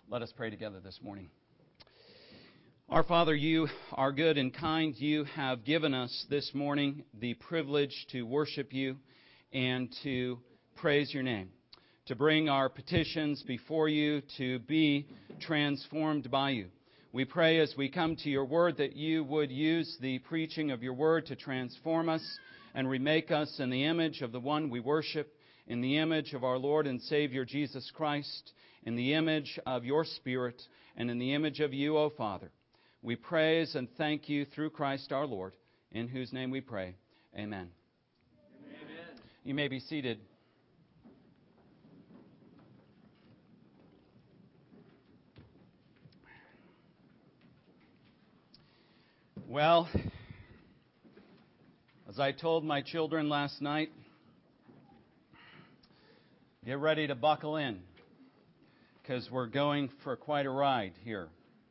Let us pray together this morning. Our Father, you are good and kind. You have given us this morning the privilege to worship you and to praise your name, to bring our petitions before you, to be transformed by you. We pray as we come to your word that you would use the preaching of your word to transform us and remake us in the image of the one we worship, in the image of our Lord and Savior Jesus Christ, in the image of your Spirit, and in the image of you, O Father. We praise and thank you through Christ our Lord, in whose name we pray. Amen. Amen. You may be seated. Well, as I told my children last night, get ready to buckle in, because we're going for quite a ride here.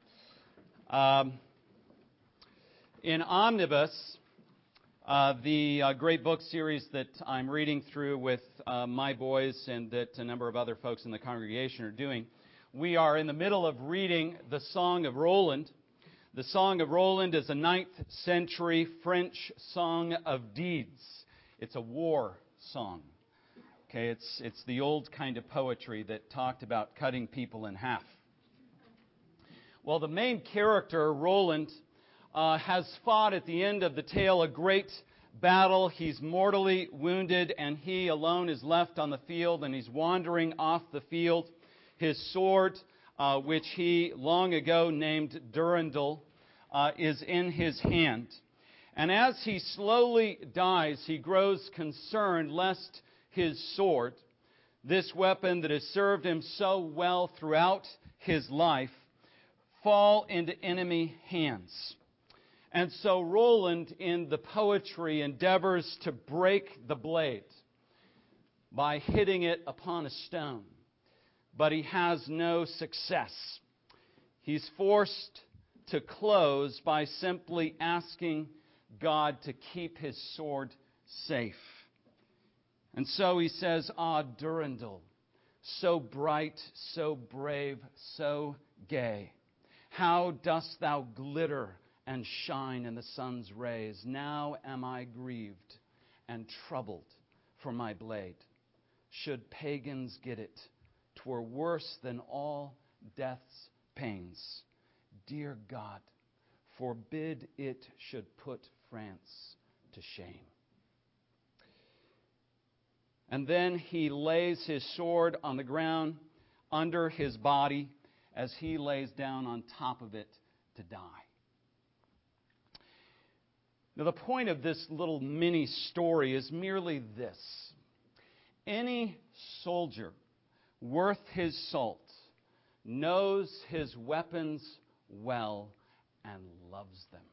In Omnibus, the great book series that I'm reading through with my boys and that a number of other folks in the congregation are doing, we are in the middle of reading the Song of Roland. The Song of Roland is a 9th century French song of deeds. It's a war song. Okay, it's the old kind of poetry that talked about cutting people in half. Well, the main character, Roland, has fought at the end of the tale a great battle. He's mortally wounded, and he alone is left on the field, and he's wandering off the field. His sword, which he long ago named Durendal, is in his hand. And as he slowly dies, he grows concerned lest his sword, this weapon that has served him so well throughout his life, fall into enemy hands. And so Roland, in the poetry, endeavors to break the blade by hitting it upon a stone. But he has no success. He's forced to close by simply asking God to keep his sword safe. And so he says, "Ah, Durendal, so bright, so brave, so gay, how dost thou glitter and shine in the sun's rays? Now am I grieved and troubled for my blade. Should pagans get it, 'twere worse than all death's pains. Dear God, forbid it should put France to shame." And then he lays his sword on the ground under his body as he lays down on top of it to die. Now, the point of this little mini story is merely this. Any soldier worth his salt knows his weapons well and loves them.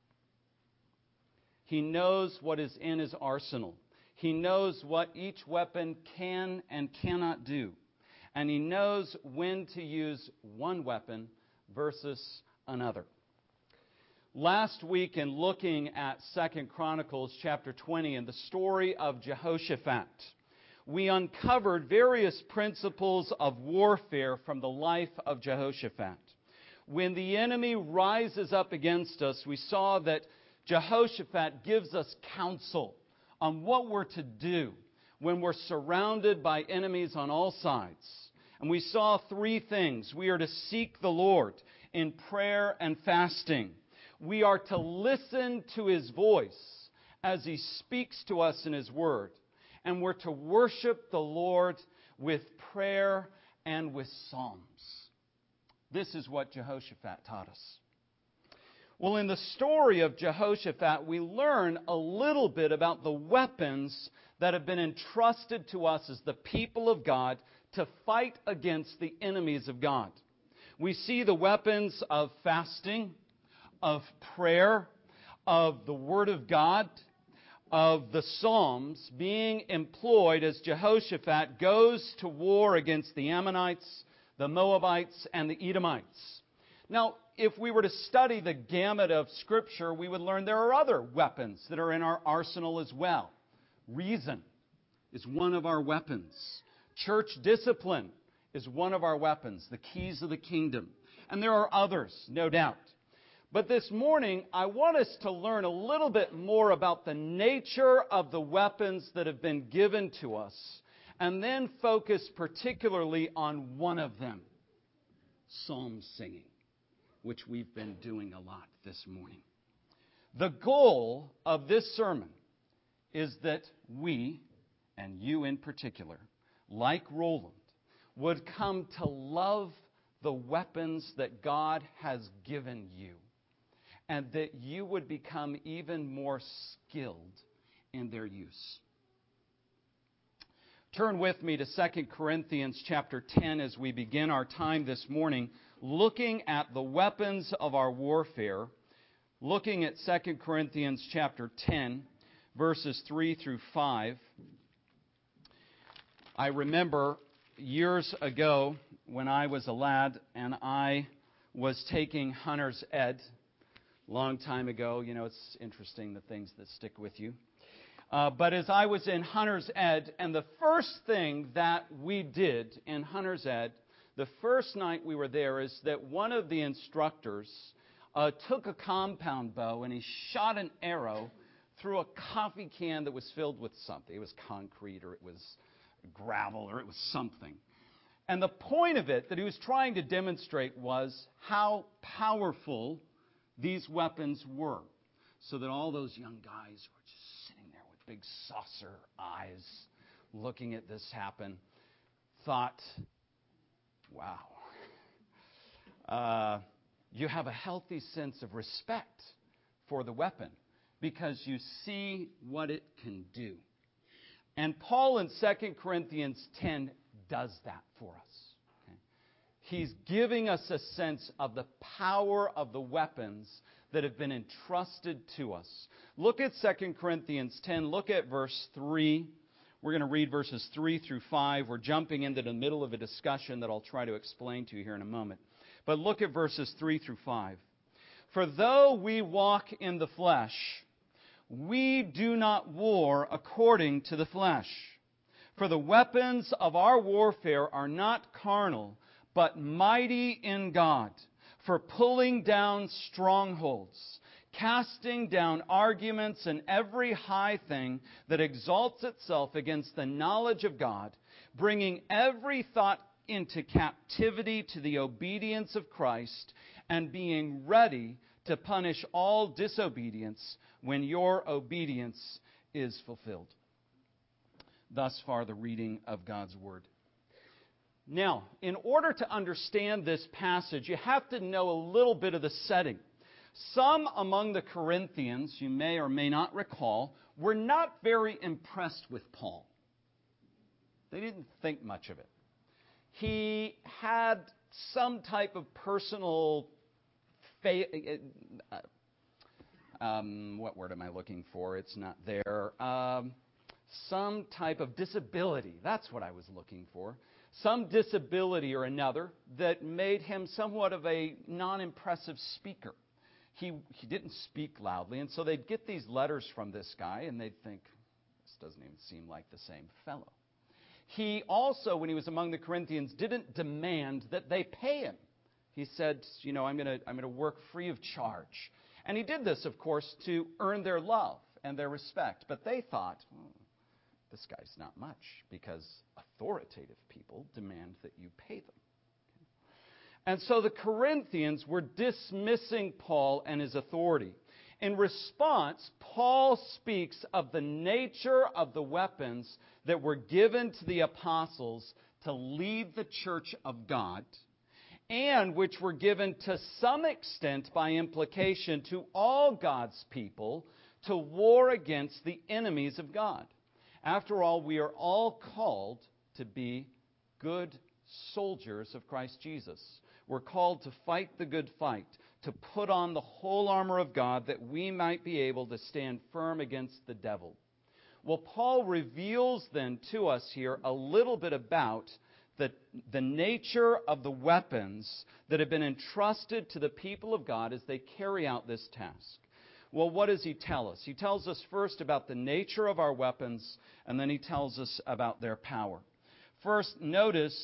He knows what is in his arsenal. He knows what each weapon can and cannot do. And he knows when to use one weapon versus another. Last week, in looking at 2 Chronicles chapter 20 and the story of Jehoshaphat, we uncovered various principles of warfare from the life of Jehoshaphat. When the enemy rises up against us, we saw that Jehoshaphat gives us counsel on what we're to do when we're surrounded by enemies on all sides. And we saw 3 things. We are to seek the Lord in prayer and fasting. We are to listen to His voice as He speaks to us in His Word. And we're to worship the Lord with prayer and with psalms. This is what Jehoshaphat taught us. Well, in the story of Jehoshaphat, we learn a little bit about the weapons that have been entrusted to us as the people of God to fight against the enemies of God. We see the weapons of fasting, of prayer, of the Word of God, of the Psalms being employed as Jehoshaphat goes to war against the Ammonites, the Moabites, and the Edomites. Now, if we were to study the gamut of Scripture, we would learn there are other weapons that are in our arsenal as well. Reason is one of our weapons. Church discipline is one of our weapons, the keys of the kingdom. And there are others, no doubt. But this morning, I want us to learn a little bit more about the nature of the weapons that have been given to us, and then focus particularly on one of them, psalm singing, which we've been doing a lot this morning. The goal of this sermon is that we, and you in particular, like Roland, would come to love the weapons that God has given you, and that you would become even more skilled in their use. Turn with me to 2 Corinthians chapter 10 as we begin our time this morning looking at the weapons of our warfare, looking at 2 Corinthians chapter 10, verses 3 through 5. I remember years ago when I was a lad and I was taking Hunter's Ed, long time ago. You know, it's interesting the things that stick with you. But as I was in Hunter's Ed, and the first thing that we did in Hunter's Ed, the first night we were there, is that one of the instructors took a compound bow and he shot an arrow through a coffee can that was filled with something. It was concrete, or it was gravel, or it was something. And the point of it that he was trying to demonstrate was how powerful these weapons were. So that all those young guys were just sitting there with big saucer eyes looking at this happen, thought, wow, you have a healthy sense of respect for the weapon because you see what it can do. And Paul in 2 Corinthians 10 does that for us. Okay? He's giving us a sense of the power of the weapons that have been entrusted to us. Look at 2 Corinthians 10. Look at verse 3. We're going to read verses 3 through 5. We're jumping into the middle of a discussion that I'll try to explain to you here in a moment. But look at verses 3 through 5. For though we walk in the flesh, we do not war according to the flesh. For the weapons of our warfare are not carnal, but mighty in God, for pulling down strongholds, casting down arguments and every high thing that exalts itself against the knowledge of God, bringing every thought into captivity to the obedience of Christ, and being ready to punish all disobedience when your obedience is fulfilled. Thus far, the reading of God's Word. Now, in order to understand this passage, you have to know a little bit of the setting. Some among the Corinthians, you may or may not recall, were not very impressed with Paul. They didn't think much of it. He had some type of personal what word am I looking for? It's not there. Some type of disability. That's what I was looking for. Some disability or another that made him somewhat of a non-impressive speaker. He didn't speak loudly, and so they'd get these letters from this guy, and they'd think, this doesn't even seem like the same fellow. He also, when he was among the Corinthians, didn't demand that they pay him. He said, you know, I'm going to work free of charge. And he did this, of course, to earn their love and their respect. But they thought, this guy's not much, because authoritative people demand that you pay them. And so the Corinthians were dismissing Paul and his authority. In response, Paul speaks of the nature of the weapons that were given to the apostles to lead the church of God, and which were given to some extent by implication to all God's people to war against the enemies of God. After all, we are all called to be good soldiers of Christ Jesus. We're called to fight the good fight, to put on the whole armor of God that we might be able to stand firm against the devil. Well, Paul reveals then to us here a little bit about the nature of the weapons that have been entrusted to the people of God as they carry out this task. Well, what does he tell us? He tells us first about the nature of our weapons, and then he tells us about their power. First, notice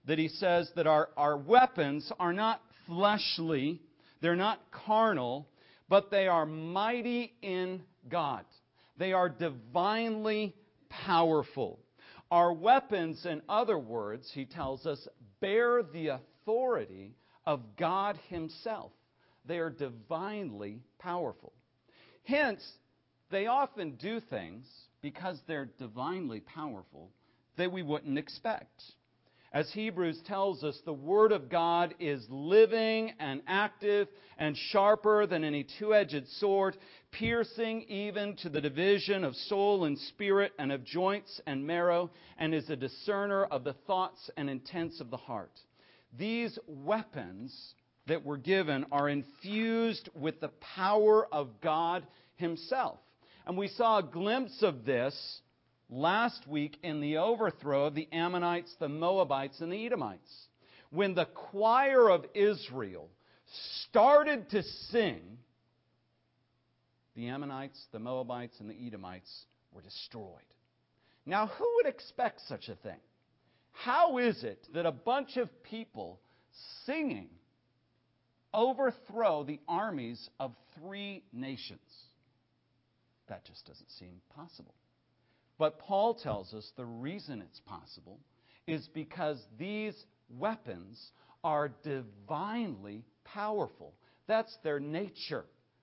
that he says that our weapons are not fleshly, they're not carnal, but they are mighty in God. They are divinely powerful. Our weapons, in other words, he tells us, bear the authority of God himself. They are divinely powerful. Hence, they often do things, because they're divinely powerful, that we wouldn't expect. As Hebrews tells us, the Word of God is living and active and sharper than any two-edged sword, piercing even to the division of soul and spirit and of joints and marrow, and is a discerner of the thoughts and intents of the heart. These weapons that were given are infused with the power of God himself. And we saw a glimpse of this last week in the overthrow of the Ammonites, the Moabites, and the Edomites. When the choir of Israel started to sing, the Ammonites, the Moabites, and the Edomites were destroyed. Now, who would expect such a thing? How is it that a bunch of people singing overthrow the armies of 3 nations? That just doesn't seem possible. But Paul tells us the reason it's possible is because these weapons are divinely powerful. That's their nature.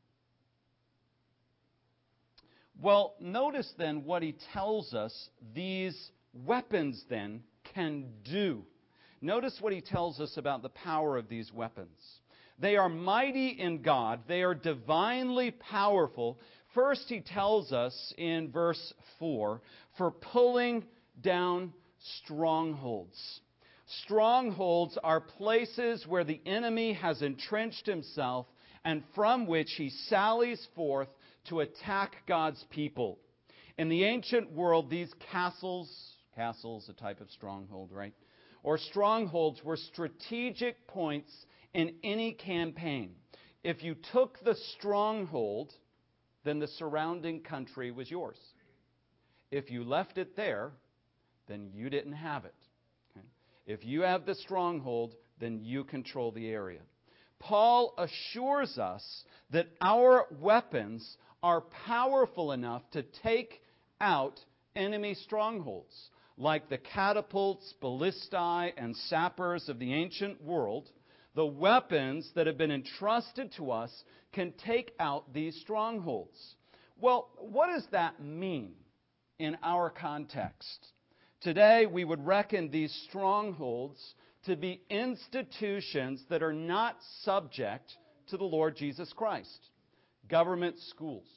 Well, notice then what he tells us these weapons then can do. Notice what he tells us about the power of these weapons. They are mighty in God. They are divinely powerful. First, he tells us in verse 4, for pulling down strongholds. Strongholds are places where the enemy has entrenched himself and from which he sallies forth to attack God's people. In the ancient world, these castles, a type of stronghold, right? Or strongholds were strategic points in any campaign. If you took the stronghold, then the surrounding country was yours. If you left it there, then you didn't have it. Okay? If you have the stronghold, then you control the area. Paul assures us that our weapons are powerful enough to take out enemy strongholds, like the catapults, ballistae, and sappers of the ancient world. The weapons that have been entrusted to us can take out these strongholds. Well, what does that mean in our context? Today, we would reckon these strongholds to be institutions that are not subject to the Lord Jesus Christ. Government schools,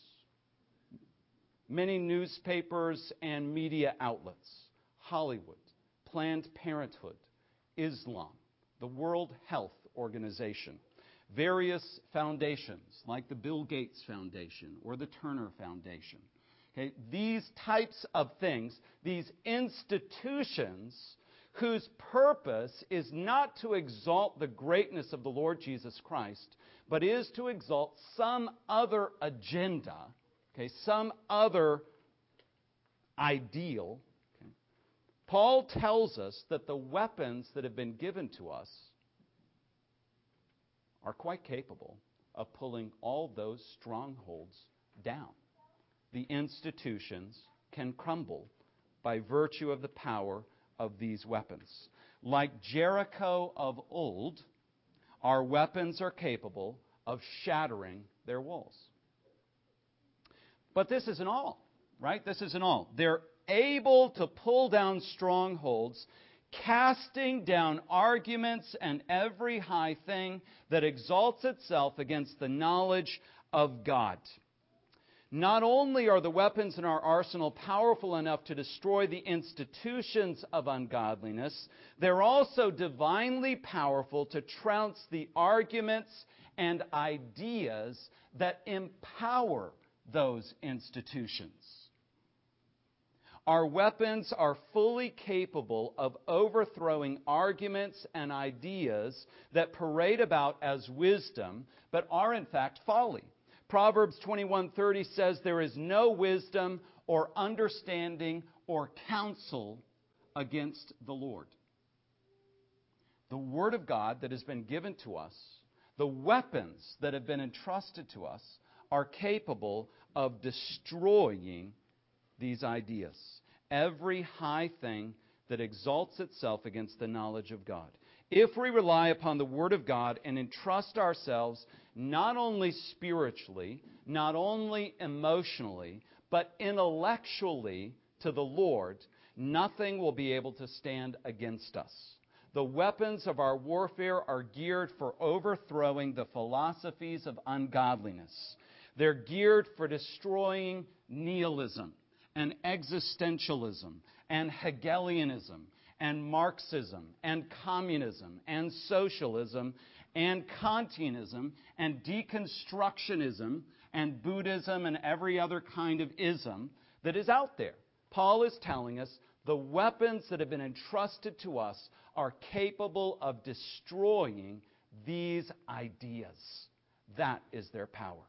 many newspapers and media outlets, Hollywood, Planned Parenthood, Islam, the World Health Organization, various foundations like the Bill Gates Foundation or the Turner Foundation. Okay, these types of things, these institutions whose purpose is not to exalt the greatness of the Lord Jesus Christ, but is to exalt some other agenda, okay, some other ideal. Okay. Paul tells us that the weapons that have been given to us are quite capable of pulling all those strongholds down. The institutions can crumble by virtue of the power of these weapons. Like Jericho of old, our weapons are capable of shattering their walls. But this isn't all, right? This isn't all. They're able to pull down strongholds, casting down arguments and every high thing that exalts itself against the knowledge of God. Not only are the weapons in our arsenal powerful enough to destroy the institutions of ungodliness, they're also divinely powerful to trounce the arguments and ideas that empower those institutions. Our weapons are fully capable of overthrowing arguments and ideas that parade about as wisdom, but are in fact folly. Proverbs 21:30 says there is no wisdom or understanding or counsel against the Lord. The Word of God that has been given to us, the weapons that have been entrusted to us, are capable of destroying these ideas. Every high thing that exalts itself against the knowledge of God. If we rely upon the Word of God and entrust ourselves not only spiritually, not only emotionally, but intellectually to the Lord, nothing will be able to stand against us. The weapons of our warfare are geared for overthrowing the philosophies of ungodliness. They're geared for destroying nihilism and existentialism and Hegelianism and Marxism and communism and socialism and Kantianism and deconstructionism and Buddhism and every other kind of ism that is out there. Paul is telling us the weapons that have been entrusted to us are capable of destroying these ideas. That is their power.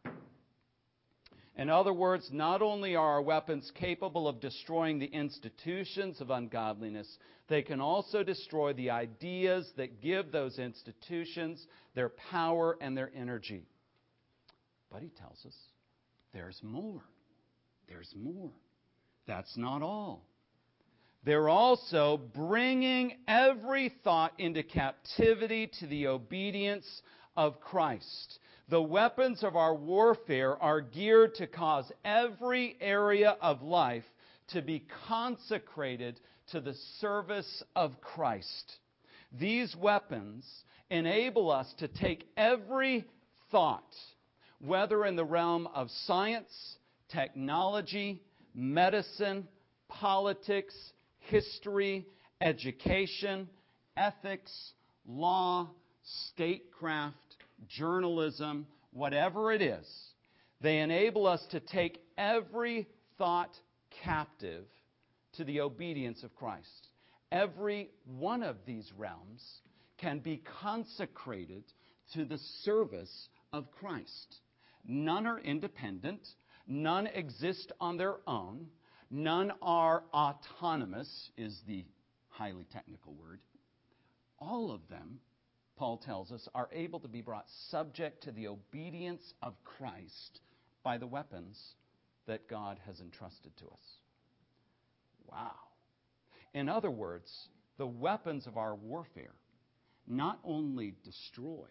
In other words, not only are our weapons capable of destroying the institutions of ungodliness, they can also destroy the ideas that give those institutions their power and their energy. But he tells us there's more. There's more. That's not all. They're also bringing every thought into captivity to the obedience of Christ. The weapons of our warfare are geared to cause every area of life to be consecrated to the service of Christ. These weapons enable us to take every thought, whether in the realm of science, technology, medicine, politics, history, education, ethics, law, statecraft, journalism, whatever it is, they enable us to take every thought captive to the obedience of Christ. Every one of these realms can be consecrated to the service of Christ. None are independent. None exist on their own. None are autonomous, is the highly technical word. All of them, Paul tells us, are able to be brought subject to the obedience of Christ by the weapons that God has entrusted to us. Wow. In other words, the weapons of our warfare not only destroy,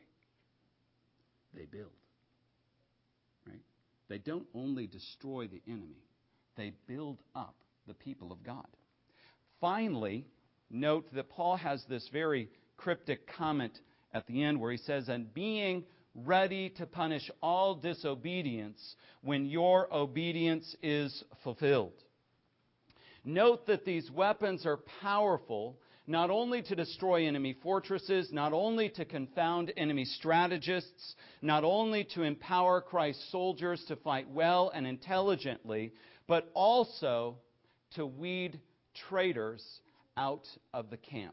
they build. Right? They don't only destroy the enemy, they build up the people of God. Finally, note that Paul has this very cryptic comment at the end where he says, and being ready to punish all disobedience when your obedience is fulfilled. Note that these weapons are powerful not only to destroy enemy fortresses, not only to confound enemy strategists, not only to empower Christ's soldiers to fight well and intelligently, but also to weed traitors out of the camp.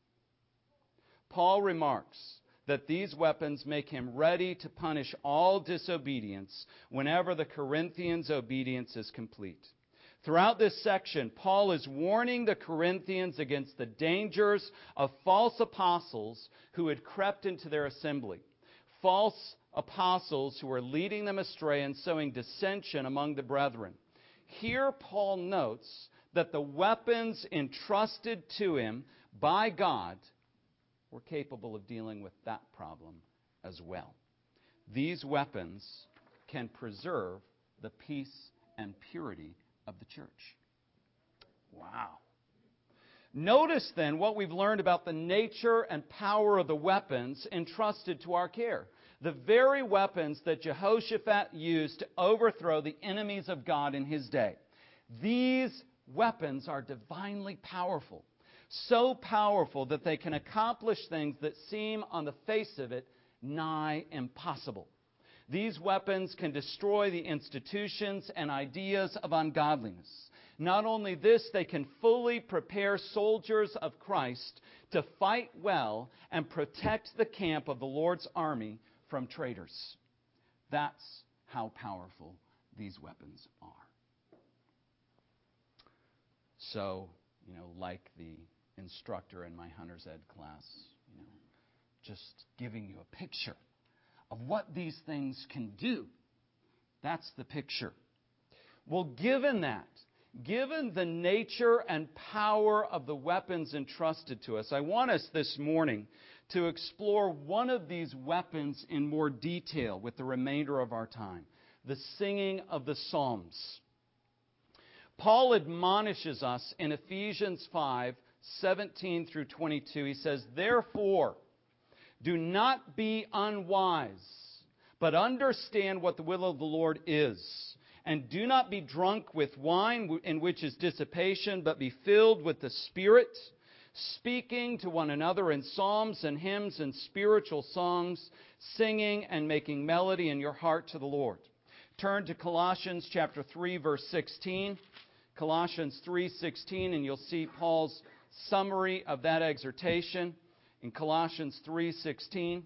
Paul remarks that these weapons make him ready to punish all disobedience whenever the Corinthians' obedience is complete. Throughout this section, Paul is warning the Corinthians against the dangers of false apostles who had crept into their assembly. False apostles who were leading them astray and sowing dissension among the brethren. Here Paul notes that the weapons entrusted to him by God were capable of dealing with that problem as well. These weapons can preserve the peace and purity of the church. Wow. Notice then what we've learned about the nature and power of the weapons entrusted to our care. The very weapons that Jehoshaphat used to overthrow the enemies of God in his day. These weapons are divinely powerful. So powerful that they can accomplish things that seem on the face of it nigh impossible. These weapons can destroy the institutions and ideas of ungodliness. Not only this, they can fully prepare soldiers of Christ to fight well and protect the camp of the Lord's army from traitors. That's how powerful these weapons are. So, like the instructor in my Hunter's Ed class, just giving you a picture of what these things can do. That's the picture. Well, given the nature and power of the weapons entrusted to us, I want us this morning to explore one of these weapons in more detail with the remainder of our time, the singing of the Psalms. Paul admonishes us in Ephesians 5:17 through 22. He says, "Therefore, do not be unwise, but understand what the will of the Lord is. And do not be drunk with wine, in which is dissipation, but be filled with the Spirit, speaking to one another in psalms and hymns and spiritual songs, singing and making melody in your heart to the Lord." Turn to Colossians chapter 3, verse 16. Colossians 3:16, and you'll see Paul's summary of that exhortation in Colossians 3:16.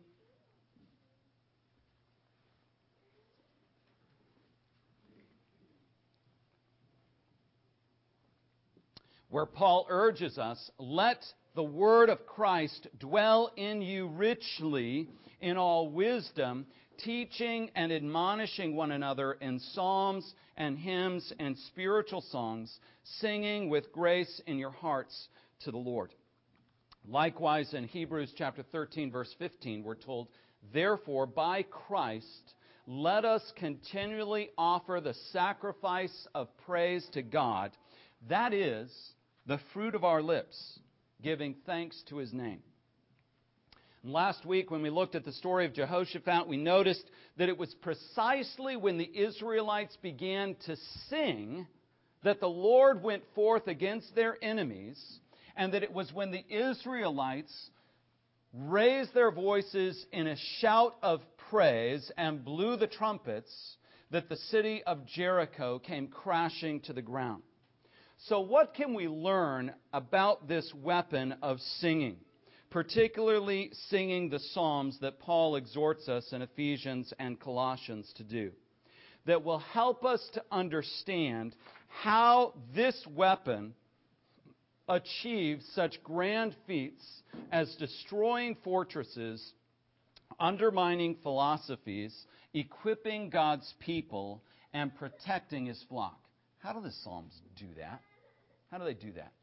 Where Paul urges us, "Let the word of Christ dwell in you richly in all wisdom, teaching and admonishing one another in psalms and hymns and spiritual songs, singing with grace in your hearts to the Lord." Likewise, in Hebrews chapter 13, verse 15, we're told, "Therefore, by Christ, let us continually offer the sacrifice of praise to God, that is, the fruit of our lips, giving thanks to His name." And last week, when we looked at the story of Jehoshaphat, we noticed that it was precisely when the Israelites began to sing that the Lord went forth against their enemies, and that it was when the Israelites raised their voices in a shout of praise and blew the trumpets that the city of Jericho came crashing to the ground. So what can we learn about this weapon of singing, particularly singing the Psalms that Paul exhorts us in Ephesians and Colossians to do, that will help us to understand how this weapon achieves such grand feats as destroying fortresses, undermining philosophies, equipping God's people, and protecting His flock? How do the Psalms do that? How do they do that?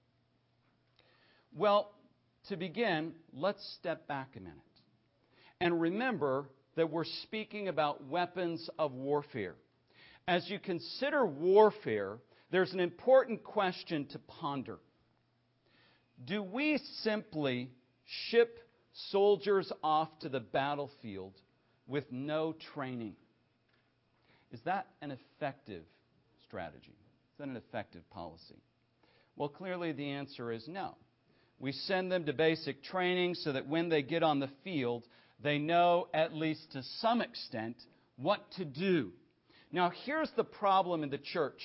Well, to begin, let's step back a minute and remember that we're speaking about weapons of warfare. As you consider warfare, there's an important question to ponder. Do we simply ship soldiers off to the battlefield with no training? Is that an effective strategy? Is that an effective policy? Well, clearly the answer is no. We send them to basic training so that when they get on the field, they know, at least to some extent, what to do. Now, here's the problem in the church.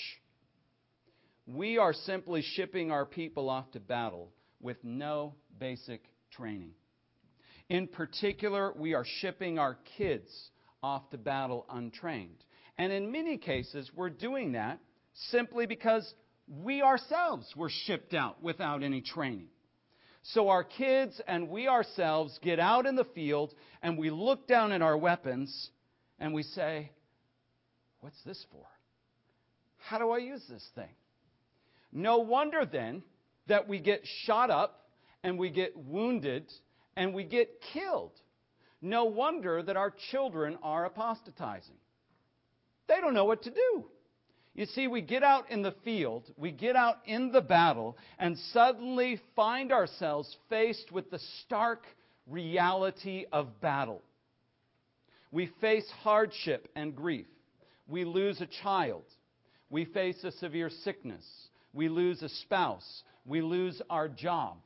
We are simply shipping our people off to battle with no basic training. In particular, we are shipping our kids off to battle untrained. And in many cases, we're doing that simply because we ourselves were shipped out without any training. So our kids and we ourselves get out in the field and we look down at our weapons and we say, "What's this for? How do I use this thing?" No wonder then that we get shot up and we get wounded and we get killed. No wonder that our children are apostatizing. They don't know what to do. You see, we get out in the field, we get out in the battle, and suddenly find ourselves faced with the stark reality of battle. We face hardship and grief. We lose a child. We face a severe sickness. We lose a spouse. We lose our job.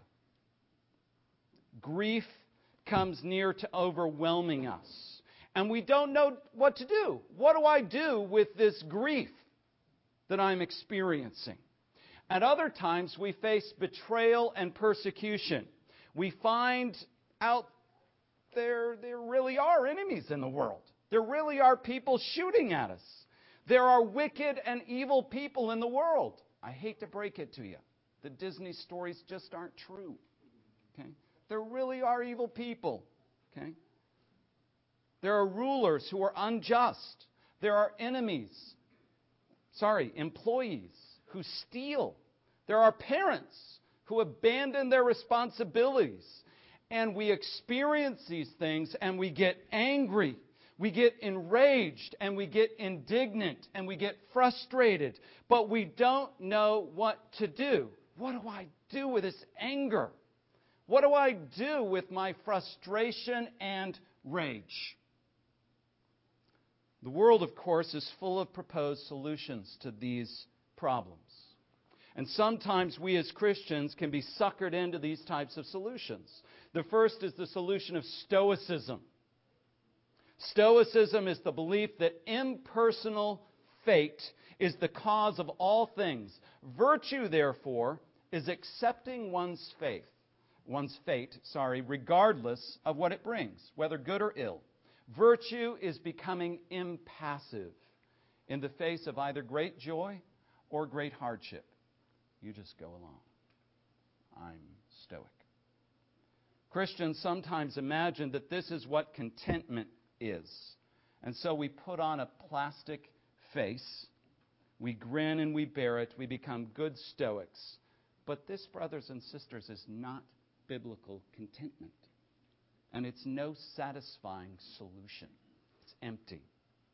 Grief comes near to overwhelming us. And we don't know what to do. What do I do with this grief that I'm experiencing? At other times, we face betrayal and persecution. We find out there really are enemies in the world. There really are people shooting at us. There are wicked and evil people in the world. I hate to break it to you. The Disney stories just aren't true. Okay? There really are evil people. Okay? There are rulers who are unjust. There are employees who steal. There are parents who abandon their responsibilities. And we experience these things and we get angry. We get enraged and we get indignant and we get frustrated. But we don't know what to do. What do I do with this anger? What do I do with my frustration and rage? The world, of course, is full of proposed solutions to these problems. And sometimes we as Christians can be suckered into these types of solutions. The first is the solution of Stoicism. Stoicism is the belief that impersonal fate is the cause of all things. Virtue, therefore, is accepting one's fate, regardless of what it brings, whether good or ill. Virtue is becoming impassive in the face of either great joy or great hardship. You just go along. I'm stoic. Christians sometimes imagine that this is what contentment is. And so we put on a plastic face. We grin and we bear it. We become good stoics. But this, brothers and sisters, is not biblical contentment. And it's no satisfying solution. It's empty.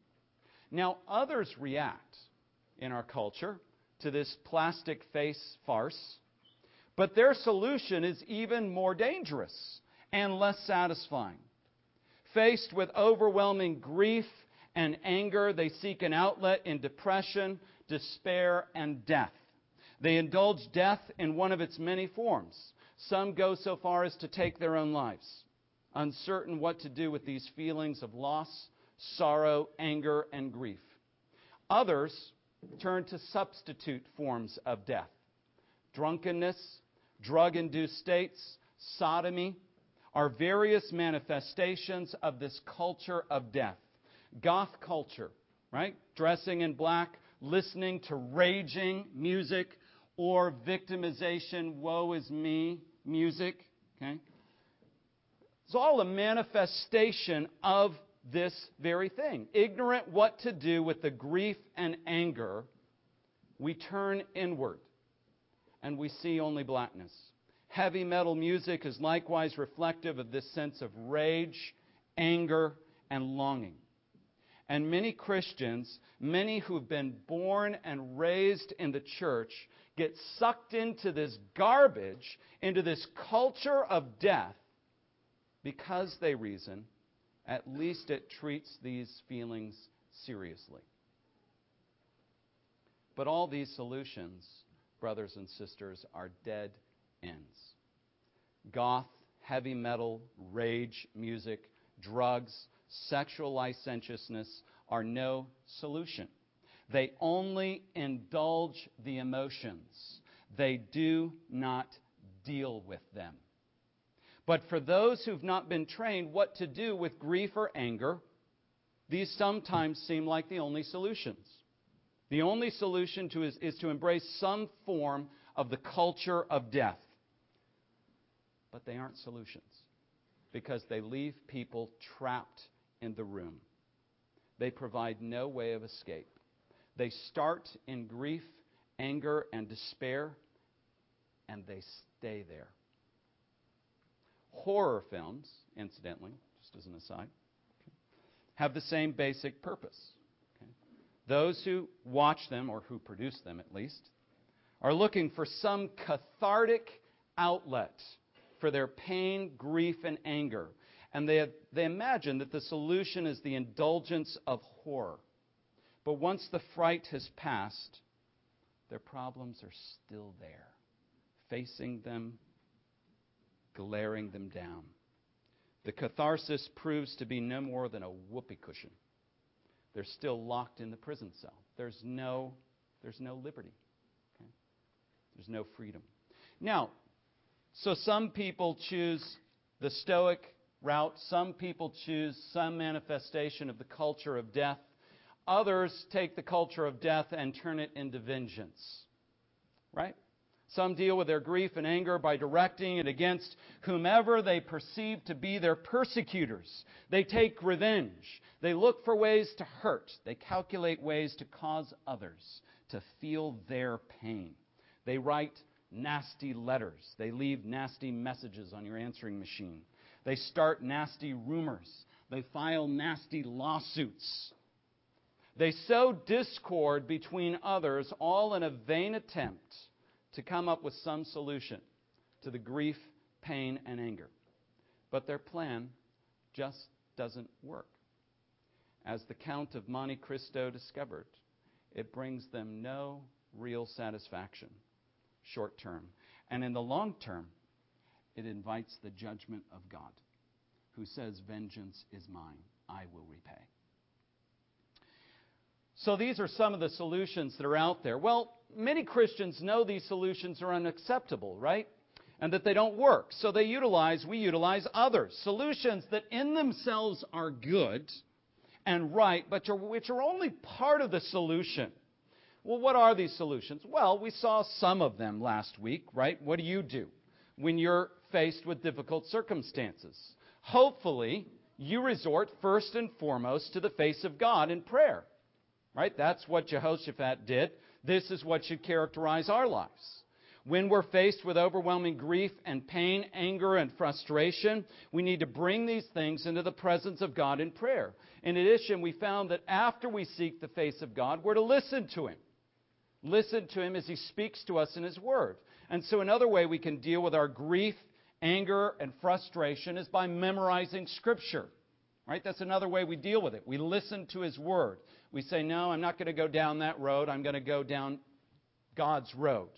Now, others react in our culture to this plastic face farce, but their solution is even more dangerous and less satisfying. Faced with overwhelming grief and anger, they seek an outlet in depression, despair, and death. They indulge death in one of its many forms. Some go so far as to take their own lives, uncertain what to do with these feelings of loss, sorrow, anger, and grief. Others turn to substitute forms of death. Drunkenness, drug-induced states, sodomy are various manifestations of this culture of death. Goth culture, right? Dressing in black, listening to raging music, or victimization, woe is me music. Okay? It's all a manifestation of this very thing. Ignorant what to do with the grief and anger, we turn inward and we see only blackness. Heavy metal music is likewise reflective of this sense of rage, anger, and longing. And many Christians, many who've been born and raised in the church, get sucked into this garbage, into this culture of death, because they reason, at least it treats these feelings seriously. But all these solutions, brothers and sisters, are dead ends. Goth, heavy metal, rage music, drugs, sexual licentiousness are no solution. They only indulge the emotions. They do not deal with them. But for those who've not been trained what to do with grief or anger, these sometimes seem like the only solutions. The only solution is to embrace some form of the culture of death. But they aren't solutions, because they leave people trapped in the room. They provide no way of escape. They start in grief, anger, and despair, and they stay there. Horror films, incidentally, just as an aside, have the same basic purpose. Okay? Those who watch them, or who produce them at least, are looking for some cathartic outlet for their pain, grief, and anger. And they imagine that the solution is the indulgence of horror. But once the fright has passed, their problems are still there, facing them, glaring them down. The catharsis proves to be no more than a whoopee cushion. They're still locked in the prison cell. There's no liberty. Okay? There's no freedom. Now, so some people choose the Stoic route. Some people choose some manifestation of the culture of death. Others take the culture of death and turn it into vengeance. Right? Some deal with their grief and anger by directing it against whomever they perceive to be their persecutors. They take revenge. They look for ways to hurt. They calculate ways to cause others to feel their pain. They write nasty letters. They leave nasty messages on your answering machine. They start nasty rumors. They file nasty lawsuits. They sow discord between others, all in a vain attempt to come up with some solution to the grief, pain, and anger. But their plan just doesn't work. As the Count of Monte Cristo discovered, it brings them no real satisfaction, short term. And in the long term, it invites the judgment of God, who says, "Vengeance is mine, I will repay." So these are some of the solutions that are out there. Well, many Christians know these solutions are unacceptable, right? And that they don't work. So we utilize others. Solutions that in themselves are good and right, but which are only part of the solution. Well, what are these solutions? Well, we saw some of them last week, right? What do you do when you're faced with difficult circumstances? Hopefully, you resort first and foremost to the face of God in prayer. Right? That's what Jehoshaphat did. This is what should characterize our lives. When we're faced with overwhelming grief and pain, anger and frustration, we need to bring these things into the presence of God in prayer. In addition, we found that after we seek the face of God, we're to listen to Him. Listen to Him as He speaks to us in His Word. And so another way we can deal with our grief, anger, and frustration is by memorizing Scripture. Right? That's another way we deal with it. We listen to His Word. We say, no, I'm not going to go down that road. I'm going to go down God's road.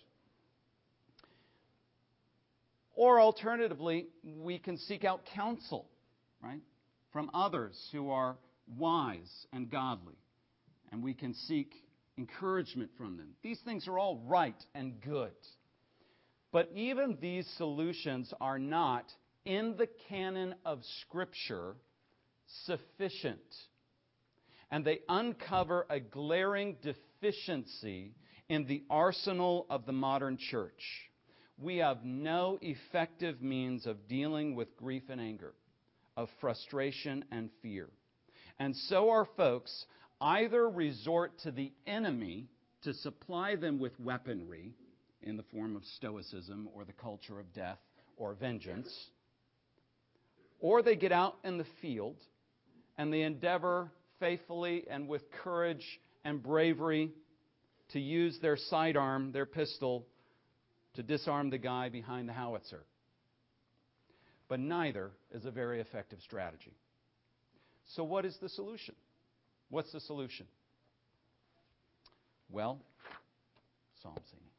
Or alternatively, we can seek out counsel, right, from others who are wise and godly. And we can seek encouragement from them. These things are all right and good. But even these solutions are not, in the canon of Scripture, sufficient. And they uncover a glaring deficiency in the arsenal of the modern church. We have no effective means of dealing with grief and anger, of frustration and fear. And so our folks either resort to the enemy to supply them with weaponry in the form of stoicism or the culture of death or vengeance, or they get out in the field and they endeavor faithfully and with courage and bravery to use their sidearm, their pistol, to disarm the guy behind the howitzer. But neither is a very effective strategy. So what is the solution? What's the solution? Well, Psalms, Amy.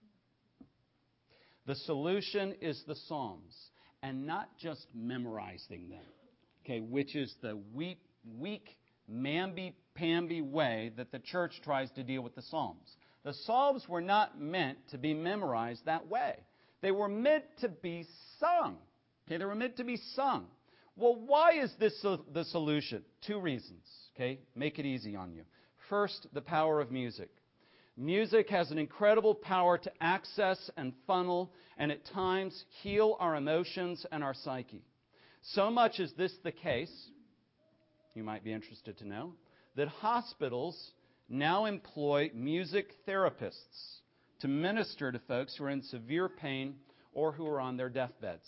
The solution is the Psalms, and not just memorizing them, okay, which is the weak mamby-pamby way that the church tries to deal with the Psalms. The Psalms were not meant to be memorized that way. They were meant to be sung. Okay, they were meant to be sung. Well, why is this the solution? Two reasons. Okay, make it easy on you. First, the power of music. Music has an incredible power to access and funnel and at times heal our emotions and our psyche. So much is this the case, you might be interested to know, that hospitals now employ music therapists to minister to folks who are in severe pain or who are on their deathbeds.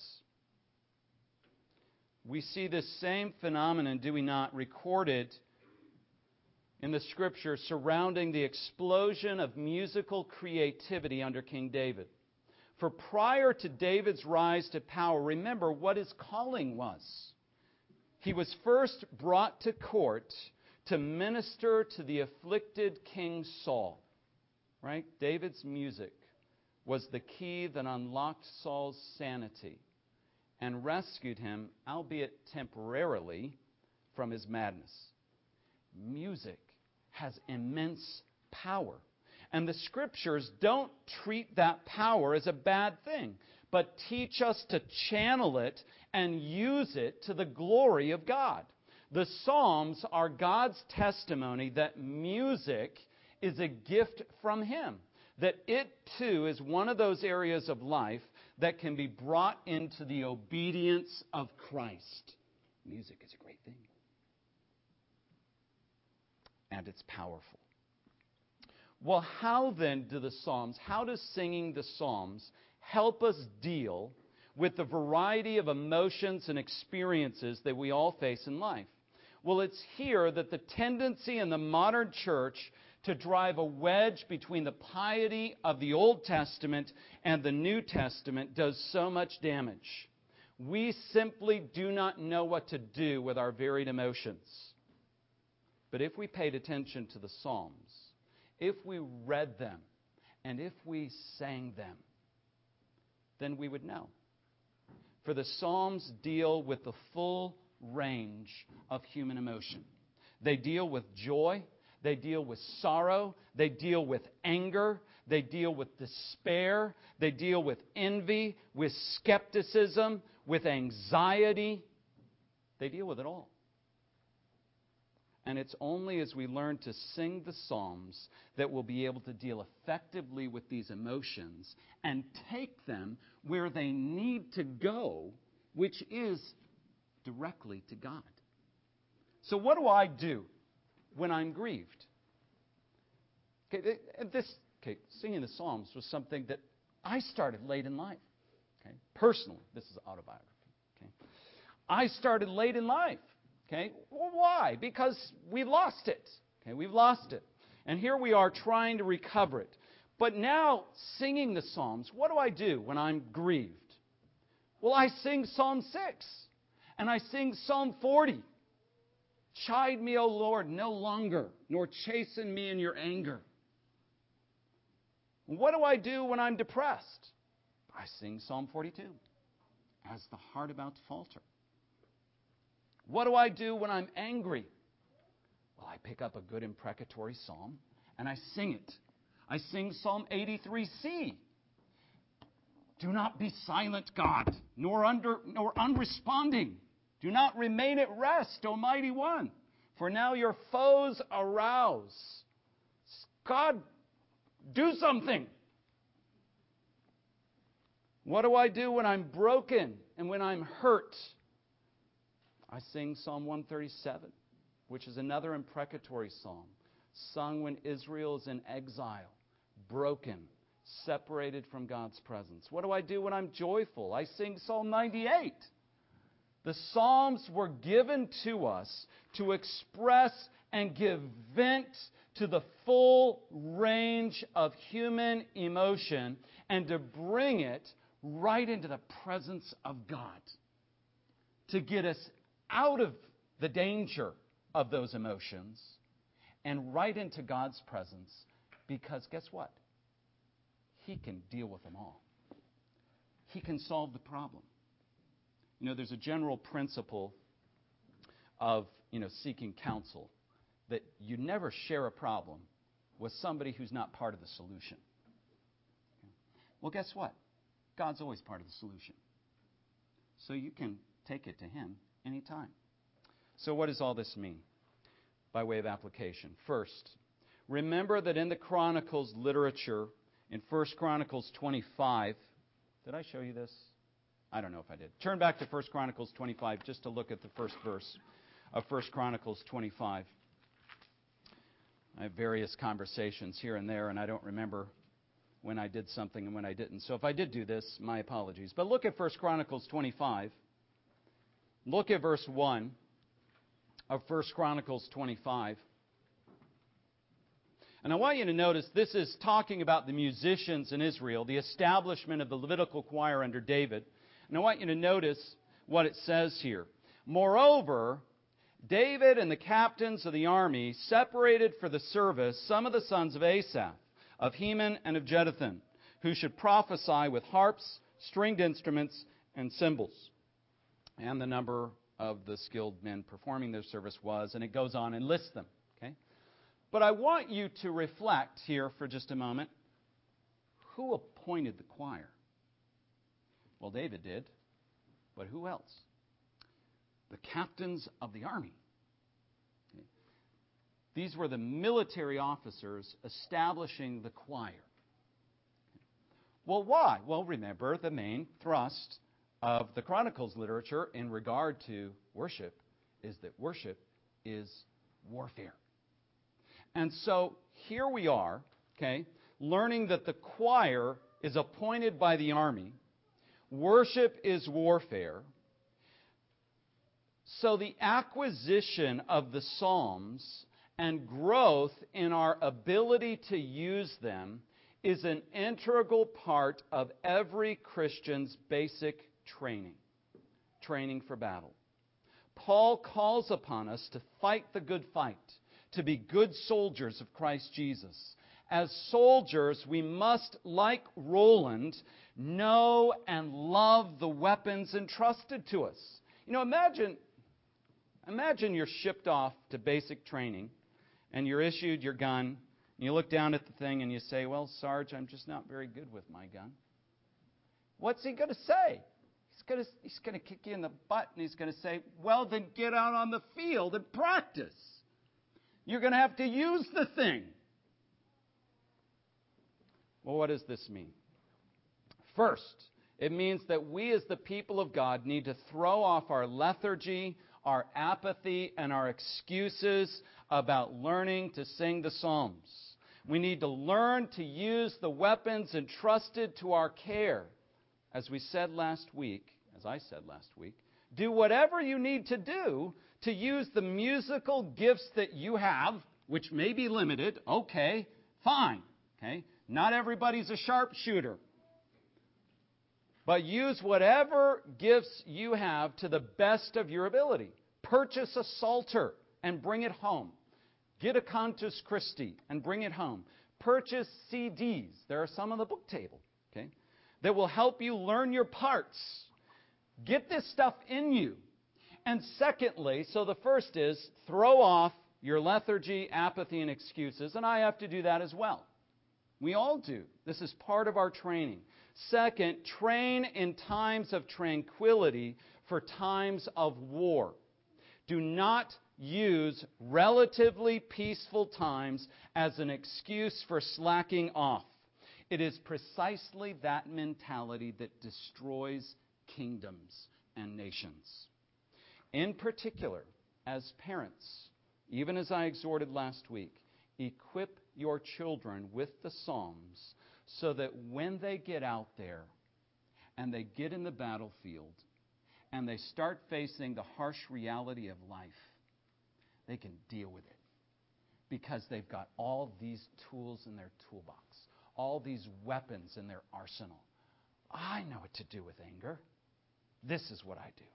We see this same phenomenon, do we not, recorded in the Scripture surrounding the explosion of musical creativity under King David. For prior to David's rise to power, remember what his calling was. He was first brought to court to minister to the afflicted King Saul. Right? David's music was the key that unlocked Saul's sanity and rescued him, albeit temporarily, from his madness. Music has immense power. And the Scriptures don't treat that power as a bad thing, but teach us to channel it and use it to the glory of God. The Psalms are God's testimony that music is a gift from Him. that it too is one of those areas of life that can be brought into the obedience of Christ. Music is a great thing. And it's powerful. Well, how then do the Psalms, how does singing the Psalms help us deal with the variety of emotions and experiences that we all face in life? Well, it's here that the tendency in the modern church to drive a wedge between the piety of the Old Testament and the New Testament does so much damage. We simply do not know what to do with our varied emotions. But if we paid attention to the Psalms, if we read them, and if we sang them, then we would know. For the Psalms deal with the full range of human emotion. They deal with joy. They deal with sorrow. They deal with anger. They deal with despair. They deal with envy, with skepticism, with anxiety. They deal with it all. And it's only as we learn to sing the Psalms that we'll be able to deal effectively with these emotions and take them where they need to go, which is directly to God. So what do I do when I'm grieved? Singing the Psalms was something that I started late in life. Okay? Personally, this is autobiography. Okay? I started late in life. Okay? Well, why? Because we've lost it. Okay? We've lost it. And here we are trying to recover it. But now, singing the Psalms, what do I do when I'm grieved? Well, I sing Psalm 6. And I sing Psalm 40. Chide me, O Lord, no longer, nor chasten me in your anger. What do I do when I'm depressed? I sing Psalm 42. As the heart about to falter. What do I do when I'm angry? Well, I pick up a good imprecatory psalm and I sing it. I sing Psalm 83C. Do not be silent, God, nor unresponding. Do not remain at rest, O Mighty One, for now your foes arouse. God, do something. What do I do when I'm broken and when I'm hurt? I sing Psalm 137, which is another imprecatory psalm, sung when Israel is in exile, broken, separated from God's presence. What do I do when I'm joyful? I sing Psalm 98. The Psalms were given to us to express and give vent to the full range of human emotion and to bring it right into the presence of God, to get us out of the danger of those emotions and right into God's presence, because guess what? He can deal with them all. He can solve the problem. You know, there's a general principle of, seeking counsel, that you never share a problem with somebody who's not part of the solution. Well, guess what? God's always part of the solution. So you can take it to Him anytime. So what does all this mean by way of application? First, remember that in the Chronicles literature, in 1 Chronicles 25, did I show you this? I don't know if I did. Turn back to 1 Chronicles 25 just to look at the first verse of 1 Chronicles 25. I have various conversations here and there, and I don't remember when I did something and when I didn't. So if I did do this, my apologies. But look at 1 Chronicles 25. Look at verse 1 of 1 Chronicles 25. And I want you to notice this is talking about the musicians in Israel, the establishment of the Levitical choir under David. And I want you to notice what it says here. Moreover, David and the captains of the army separated for the service some of the sons of Asaph, of Heman and of Jeduthun, who should prophesy with harps, stringed instruments, and cymbals. And the number of the skilled men performing their service was, and it goes on and lists them. Okay? But I want you to reflect here for just a moment. Who appointed the choir? Well, David did. But who else? The captains of the army. Okay. These were the military officers establishing the choir. Well, why? Well, remember the main thrust of the Chronicles literature in regard to worship is that worship is warfare. And so here we are, okay, learning that the choir is appointed by the army. Worship is warfare. So the acquisition of the Psalms and growth in our ability to use them is an integral part of every Christian's basic training for battle. Paul calls upon us to fight the good fight, to be good soldiers of Christ Jesus. As soldiers, we must, like Roland, know and love the weapons entrusted to us. Imagine you're shipped off to basic training, and you're issued your gun, and you look down at the thing and you say, well, Sarge, I'm just not very good with my gun. What's he going to say? He's going to kick you in the butt, and he's going to say, well, then get out on the field and practice. You're going to have to use the thing. Well, what does this mean? First, it means that we as the people of God need to throw off our lethargy, our apathy, and our excuses about learning to sing the Psalms. We need to learn to use the weapons entrusted to our care. As I said last week, do whatever you need to do to use the musical gifts that you have, which may be limited. Okay, fine. Okay, not everybody's a sharpshooter. But use whatever gifts you have to the best of your ability. Purchase a psalter and bring it home. Get a Cantus Christi and bring it home. Purchase CDs. There are some on the book table, okay, that will help you learn your parts. Get this stuff in you. And secondly, so the first is throw off your lethargy, apathy, and excuses. And I have to do that as well. We all do. This is part of our training. Second, train in times of tranquility for times of war. Do not use relatively peaceful times as an excuse for slacking off. It is precisely that mentality that destroys kingdoms and nations. In particular, as parents, even as I exhorted last week, equip your children with the Psalms so that when they get out there and they get in the battlefield and they start facing the harsh reality of life, they can deal with it because they've got all these tools in their toolbox, all these weapons in their arsenal. I know what to do with anger. This is what I do.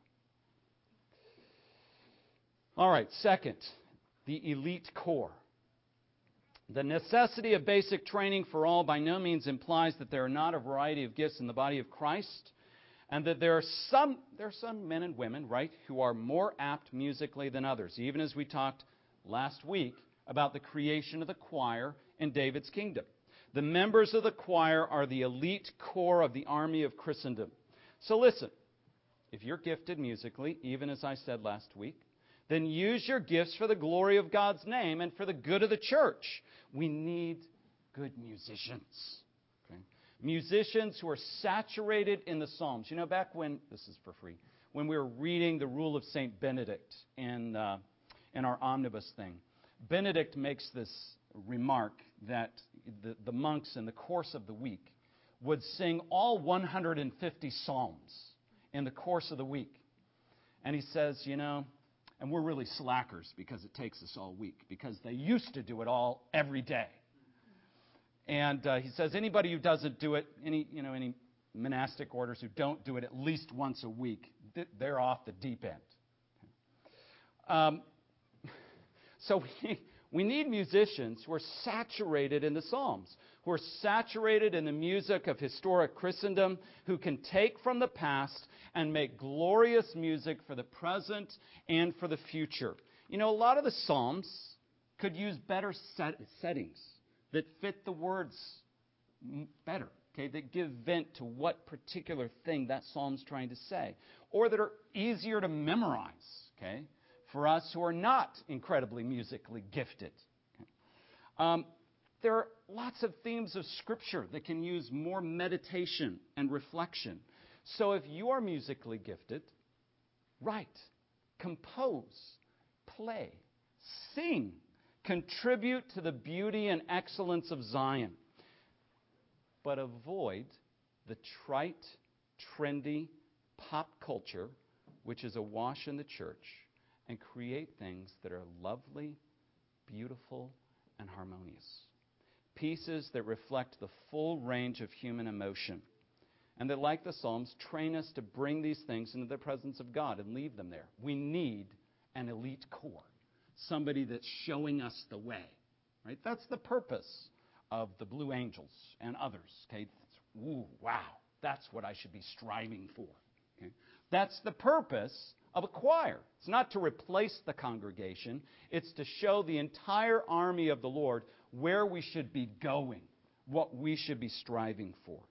All right, second, the elite corps. The necessity of basic training for all by no means implies that there are not a variety of gifts in the body of Christ, and that there are some men and women, right, who are more apt musically than others, even as we talked last week about the creation of the choir in David's kingdom. The members of the choir are the elite corps of the army of Christendom. So listen, if you're gifted musically, even as I said last week, then use your gifts for the glory of God's name and for the good of the church. We need good musicians. Okay? Musicians who are saturated in the Psalms. Back when, this is for free, when we were reading the Rule of St. Benedict in our omnibus thing, Benedict makes this remark that the monks in the course of the week would sing all 150 psalms in the course of the week. And he says, and we're really slackers because it takes us all week, because they used to do it all every day. And he says anybody who doesn't do it, any monastic orders who don't do it at least once a week, they're off the deep end. So we need musicians who are saturated in the Psalms, who are saturated in the music of historic Christendom, who can take from the past and make glorious music for the present and for the future. A lot of the Psalms could use better settings that fit the words better, okay, that give vent to what particular thing that psalm's trying to say, or that are easier to memorize, okay, for us who are not incredibly musically gifted. There are lots of themes of Scripture that can use more meditation and reflection. So if you are musically gifted, write, compose, play, sing, contribute to the beauty and excellence of Zion. But avoid the trite, trendy pop culture, which is awash in the church, and create things that are lovely, beautiful, and harmonious. Pieces that reflect the full range of human emotion, and that, like the Psalms, train us to bring these things into the presence of God and leave them there. We need an elite core, somebody that's showing us the way. Right? That's the purpose of the Blue Angels and others. Okay? Ooh, wow, that's what I should be striving for. Okay? That's the purpose of a choir. It's not to replace the congregation. It's to show the entire army of the Lord where we should be going, what we should be striving for.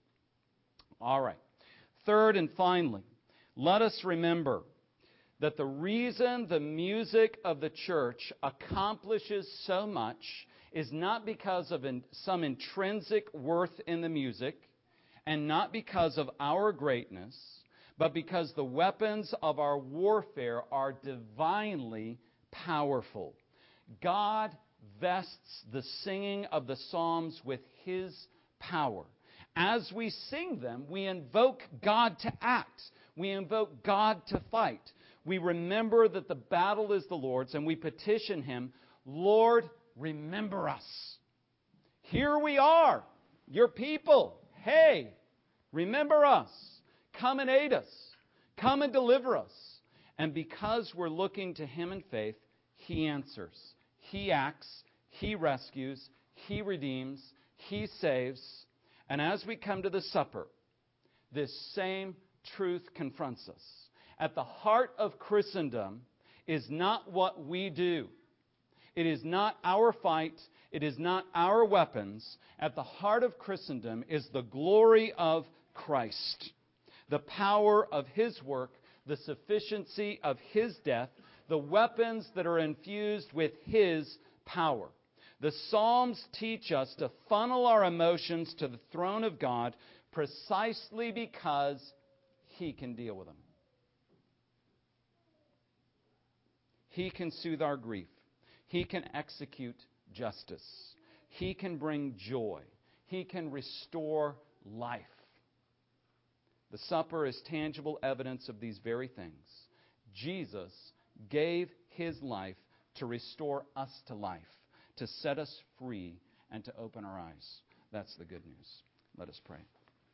All right. Third and finally, let us remember that the reason the music of the church accomplishes so much is not because of some intrinsic worth in the music and not because of our greatness, but because the weapons of our warfare are divinely powerful. God vests the singing of the Psalms with His power. As we sing them, we invoke God to act. We invoke God to fight. We remember that the battle is the Lord's, and we petition Him, Lord, remember us. Here we are, your people. Hey, remember us. Come and aid us. Come and deliver us. And because we're looking to Him in faith, He answers. He acts. He rescues. He redeems. He saves. And as we come to the supper, this same truth confronts us. At the heart of Christendom is not what we do. It is not our fight. It is not our weapons. At the heart of Christendom is the glory of Christ, the power of His work, the sufficiency of His death, the weapons that are infused with His power. The Psalms teach us to funnel our emotions to the throne of God precisely because He can deal with them. He can soothe our grief. He can execute justice. He can bring joy. He can restore life. The supper is tangible evidence of these very things. Jesus gave His life to restore us to life, to set us free, and to open our eyes. That's the good news. Let us pray.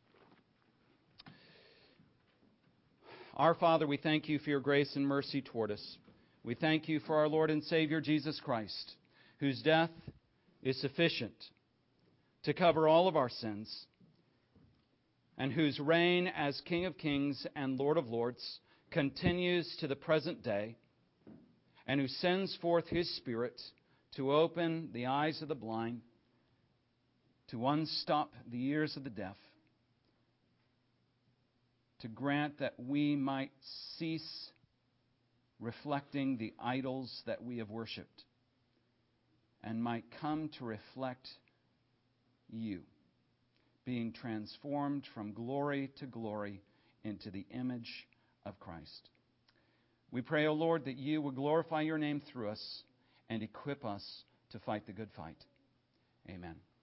Our Father, we thank You for Your grace and mercy toward us. We thank You for our Lord and Savior, Jesus Christ, whose death is sufficient to cover all of our sins, and whose reign as King of Kings and Lord of Lords continues to the present day, and who sends forth His Spirit to open the eyes of the blind, to unstop the ears of the deaf, to grant that we might cease reflecting the idols that we have worshipped and might come to reflect You, being transformed from glory to glory into the image of Christ. We pray, O Lord, that You would glorify Your name through us and equip us to fight the good fight. Amen.